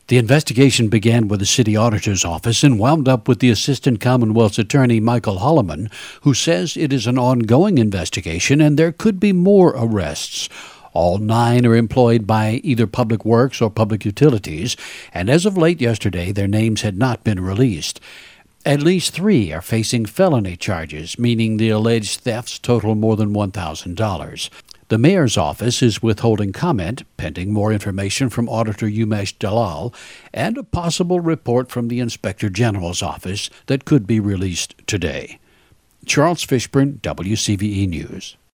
The investigation began with the city auditor's office and wound up with the Assistant Commonwealth's Attorney Michael Holloman, who says it is an ongoing investigation and there could be more arrests. All 9 are employed by either Public Works or Public Utilities, and as of late yesterday, their names had not been released. At least 3 are facing felony charges, meaning the alleged thefts total more than $1,000. The mayor's office is withholding comment, pending more information from Auditor Umesh Dalal and a possible report from the Inspector General's office that could be released today. Charles Fishburne, WCVE News.